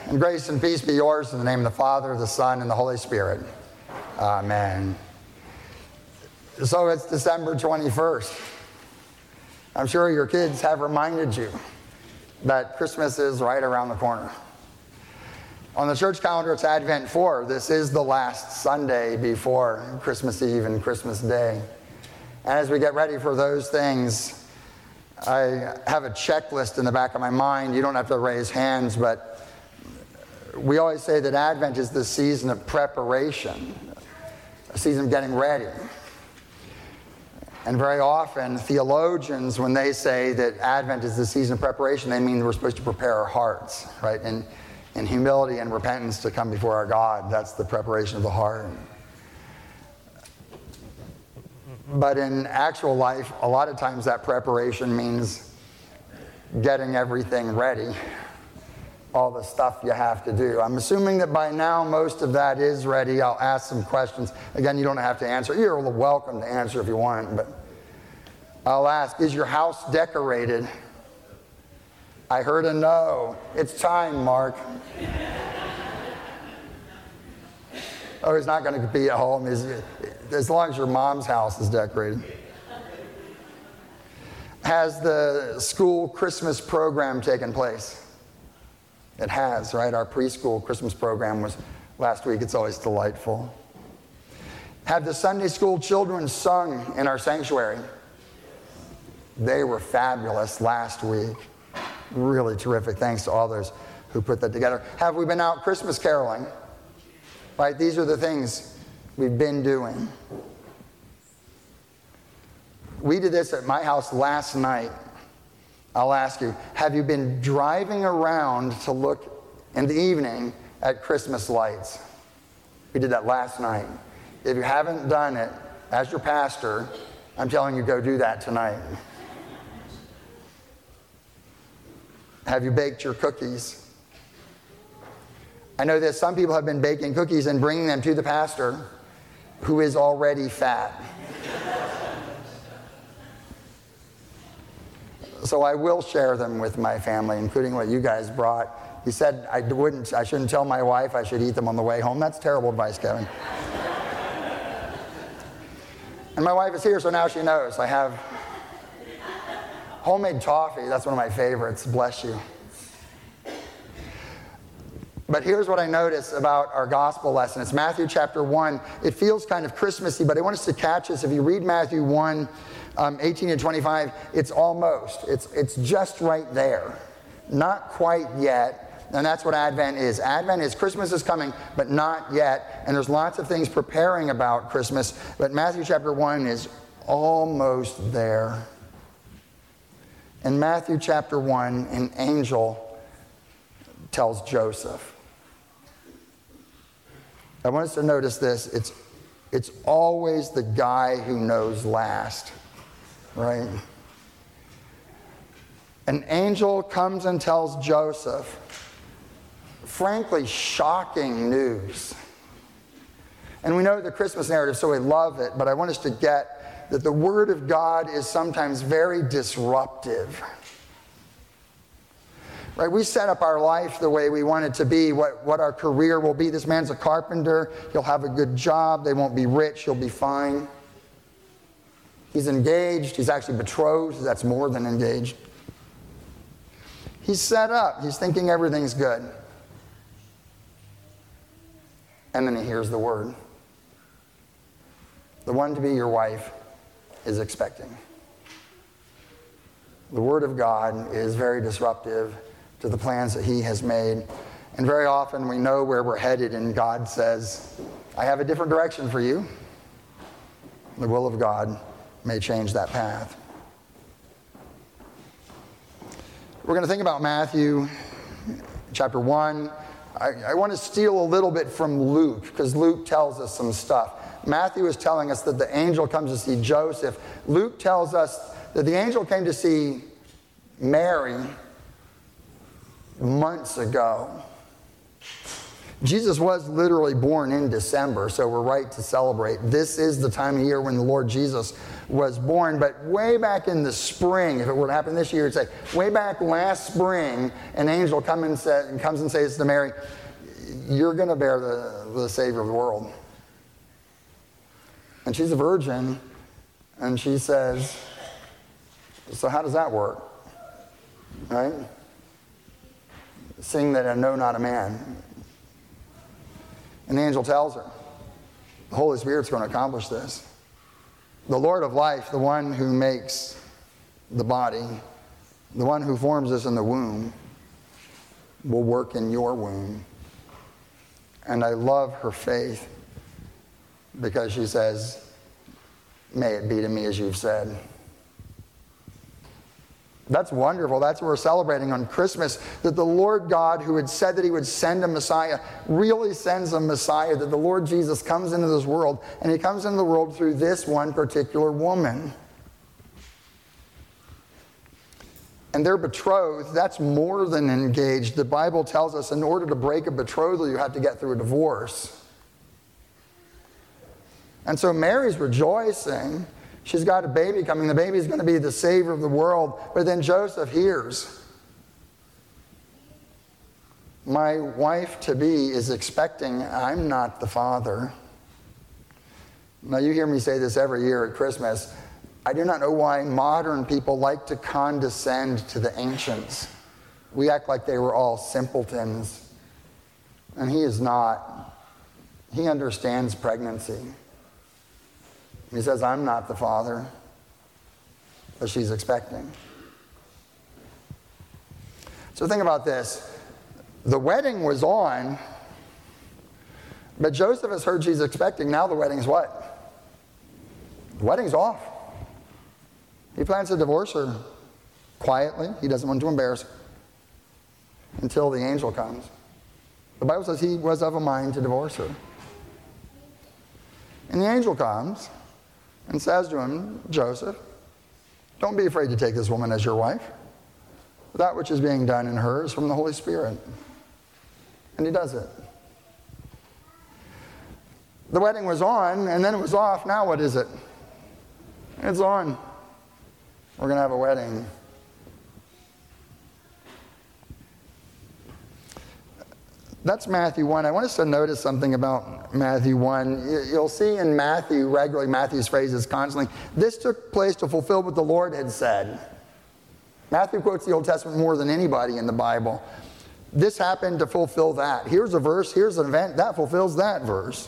And grace and peace be yours in the name of the Father, the Son, and the Holy Spirit. Amen. So it's December 21st. I'm sure your kids have reminded you that Christmas is right around the corner. On the church calendar, it's Advent 4. This is the last Sunday before Christmas Eve and Christmas Day. And as we get ready for those things, I have a checklist in the back of my mind. You don't have to raise hands, but we always say that Advent is the season of preparation, a season of getting ready. And very often, theologians, when they say that Advent is the season of preparation, they mean we're supposed to prepare our hearts, right? In humility and repentance to come before our God. That's the preparation of the heart. But in actual life, a lot of times that preparation means getting everything ready, all the stuff you have to do. I'm assuming that by now most of that is ready. I'll ask some questions. Again, you don't have to answer. You're welcome to answer if you want, but I'll ask, is your house decorated? I heard a no. It's time, Mark. Oh, he's not going to be at home. As long as your mom's house is decorated. Has the school Christmas program taken place? It has, right? Our preschool Christmas program was last week. It's always delightful. Have the Sunday school children sung in our sanctuary? They were fabulous last week. Really terrific. Thanks to all those who put that together. Have we been out Christmas caroling? Right? These are the things we've been doing. We did this at my house last night. I'll ask you, have you been driving around to look in the evening at Christmas lights? We did that last night. If you haven't done it, as your pastor, I'm telling you, go do that tonight. Have you baked your cookies? I know that some people have been baking cookies and bringing them to the pastor, who is already fat. So I will share them with my family, including what you guys brought. He said I shouldn't tell my wife I should eat them on the way home. That's terrible advice, Kevin. And my wife is here, so now she knows. I have homemade toffee. That's one of my favorites. Bless you. But here's what I notice about our gospel lesson. It's Matthew chapter 1. It feels kind of Christmassy, but I want us to catch this. If you read Matthew 1, 18 and 25, it's almost. It's just right there. Not quite yet. And that's what Advent is. Advent is Christmas is coming, but not yet. And there's lots of things preparing about Christmas. But Matthew chapter 1 is almost there. In Matthew chapter 1, an angel tells Joseph. I want us to notice this. It's always the guy who knows last. Right? An angel comes and tells Joseph, frankly, shocking news. And we know the Christmas narrative, so we love it, but I want us to get that the Word of God is sometimes very disruptive. Right? We set up our life the way we want it to be, what our career will be. This man's a carpenter. He'll have a good job. They won't be rich. He'll be fine. He's engaged. He's actually betrothed. That's more than engaged. He's set up. He's thinking everything's good. And then he hears the word. The one to be your wife is expecting. The word of God is very disruptive to the plans that he has made. And very often we know where we're headed, and God says, I have a different direction for you. The will of God may change that path. We're going to think about Matthew chapter 1. I want to steal a little bit from Luke, because Luke tells us some stuff. Matthew is telling us that the angel comes to see Joseph. Luke tells us that the angel came to see Mary months ago. Jesus was literally born in December, so we're right to celebrate. This is the time of year when the Lord Jesus was born. But way back in the spring, if it were to happen this year, it'd say, way back last spring, an angel comes and says to Mary, you're going to bear the Savior of the world. And she's a virgin, and she says, so how does that work? Right? Seeing that I know not a man. And the angel tells her, the Holy Spirit's going to accomplish this. The Lord of life, the one who makes the body, the one who forms us in the womb, will work in your womb. And I love her faith because she says, may it be to me as you've said. That's wonderful. That's what we're celebrating on Christmas, that the Lord God, who had said that he would send a Messiah, really sends a Messiah, that the Lord Jesus comes into this world, and he comes into the world through this one particular woman. And they're betrothed. That's more than engaged. The Bible tells us in order to break a betrothal, you have to get through a divorce. And so Mary's rejoicing. She's got a baby coming. The baby's going to be the Savior of the world. But then Joseph hears, my wife-to-be is expecting, I'm not the father. Now, you hear me say this every year at Christmas. I do not know why modern people like to condescend to the ancients. We act like they were all simpletons. And he is not. He understands pregnancy. He says, I'm not the father, but she's expecting. So think about this. The wedding was on, but Joseph has heard she's expecting. Now the wedding's what? The wedding's off. He plans to divorce her quietly. He doesn't want to embarrass her until the angel comes. The Bible says he was of a mind to divorce her. And the angel comes and says to him, Joseph, don't be afraid to take this woman as your wife. That which is being done in her is from the Holy Spirit. And he does it. The wedding was on, and then it was off. Now what is it? It's on. We're going to have a wedding. That's Matthew 1. I want us to notice something about Matthew 1. You'll see in Matthew, regularly Matthew's phrases constantly, this took place to fulfill what the Lord had said. Matthew quotes the Old Testament more than anybody in the Bible. This happened to fulfill that. Here's a verse, here's an event, that fulfills that verse.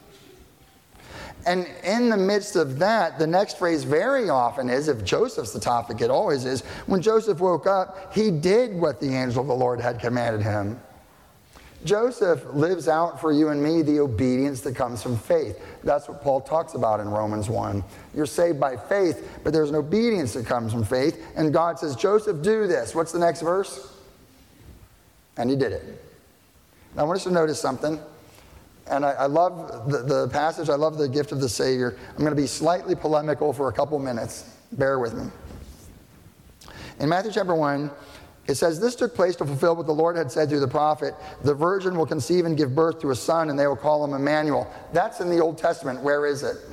And in the midst of that, the next phrase very often is, if Joseph's the topic, it always is, when Joseph woke up, he did what the angel of the Lord had commanded him. Joseph lives out for you and me the obedience that comes from faith. That's what Paul talks about in Romans 1. You're saved by faith, but there's an obedience that comes from faith. And God says, Joseph, do this. What's the next verse? And he did it. Now, I want us to notice something. And I love the passage. I love the gift of the Savior. I'm going to be slightly polemical for a couple minutes. Bear with me. In Matthew chapter 1, it says, this took place to fulfill what the Lord had said through the prophet. The virgin will conceive and give birth to a son, and they will call him Emmanuel. That's in the Old Testament. Where is it?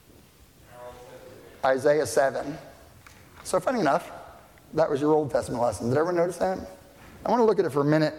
Isaiah 7. So funny enough, that was your Old Testament lesson. Did everyone notice that? I want to look at it for a minute.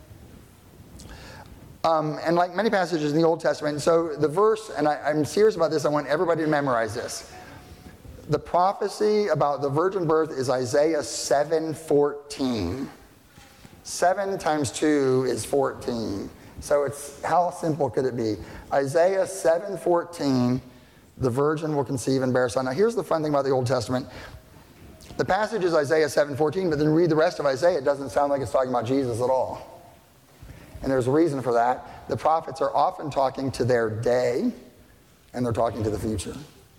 And like many passages in the Old Testament, so the verse, and I'm serious about this, I want everybody to memorize this. The prophecy about the virgin birth is Isaiah 7:14. 7 times 2 is 14. So it's, how simple could it be? Isaiah 7:14, the virgin will conceive and bear a son. Now here's the fun thing about the Old Testament. The passage is Isaiah 7:14, but then read the rest of Isaiah, it doesn't sound like it's talking about Jesus at all. And there's a reason for that. The prophets are often talking to their day, and they're talking to the future.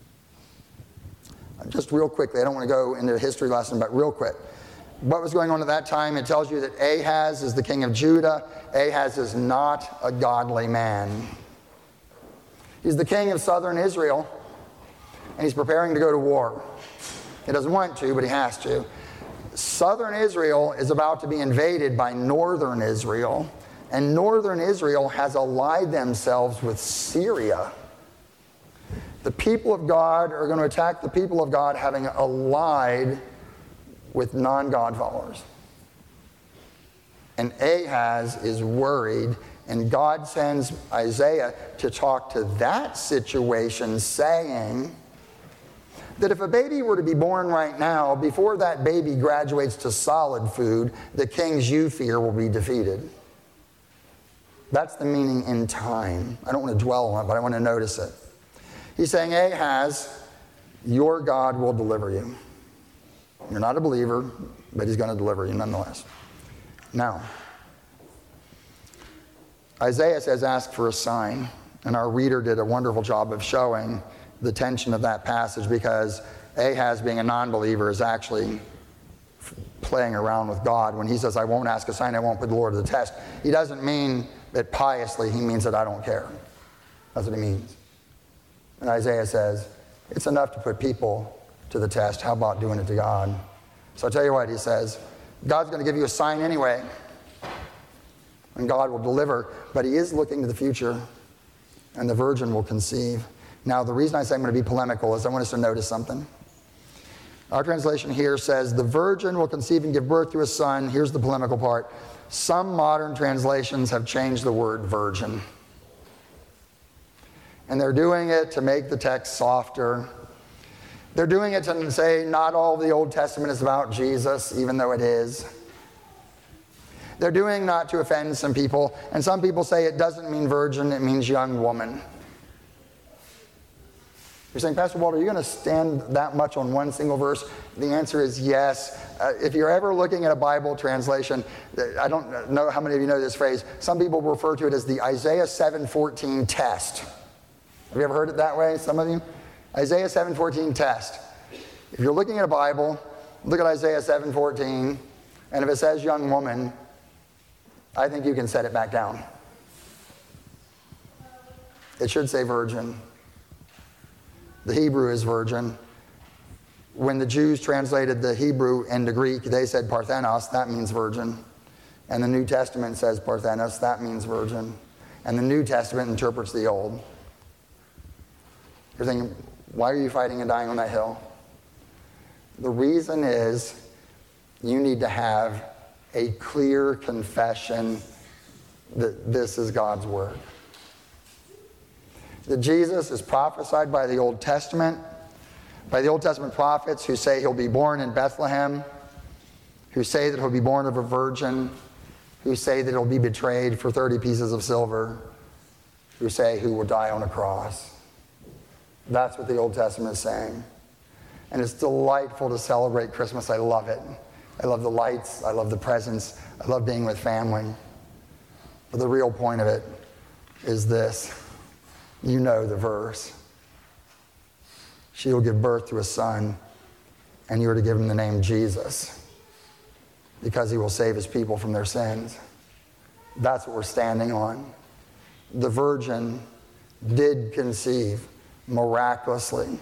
Just real quickly, I don't want to go into a history lesson, but real quick. What was going on at that time? It tells you that Ahaz is the king of Judah. Ahaz is not a godly man. He's the king of southern Israel, and he's preparing to go to war. He doesn't want to, but he has to. Southern Israel is about to be invaded by northern Israel, and northern Israel has allied themselves with Syria. The people of God are going to attack the people of God having allied with non-God followers. And Ahaz is worried, and God sends Isaiah to talk to that situation, saying that if a baby were to be born right now, before that baby graduates to solid food, the kings you fear will be defeated. That's the meaning in time. I don't want to dwell on it, but I want to notice it. He's saying, Ahaz, your God will deliver you. You're not a believer, but he's going to deliver you nonetheless. Now, Isaiah says, ask for a sign. And our reader did a wonderful job of showing the tension of that passage, because Ahaz, being a non-believer, is actually playing around with God. When he says, I won't ask a sign, I won't put the Lord to the test, he doesn't mean that piously, he means that I don't care. That's what he means. And Isaiah says, it's enough to put people to the test. How about doing it to God? So I'll tell you what, he says, God's going to give you a sign anyway, and God will deliver, but he is looking to the future, and the virgin will conceive. Now, the reason I say I'm going to be polemical is I want us to notice something. Our translation here says, the virgin will conceive and give birth to a son. Here's the polemical part. Some modern translations have changed the word virgin. And they're doing it to make the text softer. They're doing it to say not all the Old Testament is about Jesus, even though it is. They're doing not to offend some people. And some people say it doesn't mean virgin, it means young woman. You're saying, Pastor Walter, are you going to stand that much on one single verse? The answer is yes. If you're ever looking at a Bible translation, I don't know how many of you know this phrase. Some people refer to it as the Isaiah 7:14 test. Have you ever heard it that way, some of you? Isaiah 7:14 test. If you're looking at a Bible, look at Isaiah 7:14, and if it says young woman, I think you can set it back down. It should say virgin. The Hebrew is virgin. When the Jews translated the Hebrew into Greek, they said parthenos, that means virgin. And the New Testament says parthenos, that means virgin. And the New Testament interprets the Old. You're thinking, why are you fighting and dying on that hill? The reason is you need to have a clear confession that this is God's Word. That Jesus is prophesied by the Old Testament prophets who say he'll be born in Bethlehem, who say that he'll be born of a virgin, who say that he'll be betrayed for 30 pieces of silver, who say he will die on a cross. That's what the Old Testament is saying. And it's delightful to celebrate Christmas. I love it. I love the lights. I love the presents. I love being with family. But the real point of it is this. You know the verse. She will give birth to a son, and you are to give him the name Jesus, because he will save his people from their sins. That's what we're standing on. The virgin did conceive miraculously.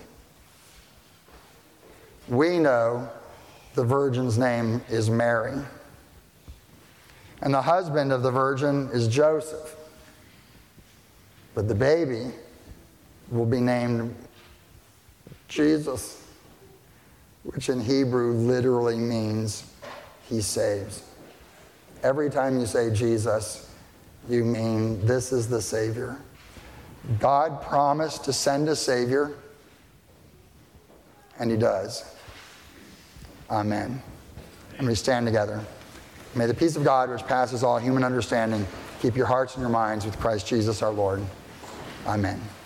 We know the virgin's name is Mary. And the husband of the virgin is Joseph. But the baby will be named Jesus, which in Hebrew literally means he saves. Every time you say Jesus, you mean this is the Savior. God promised to send a Savior, and he does. Amen. And we stand together. May the peace of God, which passes all human understanding, keep your hearts and your minds with Christ Jesus our Lord. Amen.